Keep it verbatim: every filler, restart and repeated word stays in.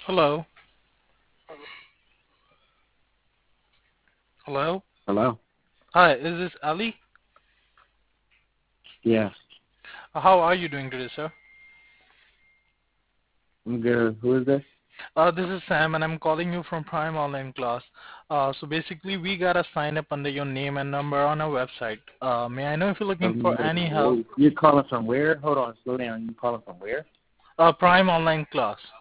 Hello. Hello. Hello? Hi, is this Ali? Yeah, Uh, How are you doing today, sir? I'm good. Who is this? Uh, this is Sam, and I'm calling you from Prime Online Class. Uh, so basically, we gotta sign up under your name and number on our website. Uh, may I know if you're looking Um, for any help? whoa, you're calling from where? Hold on, slow down. You calling from where? Uh, Prime Online Class.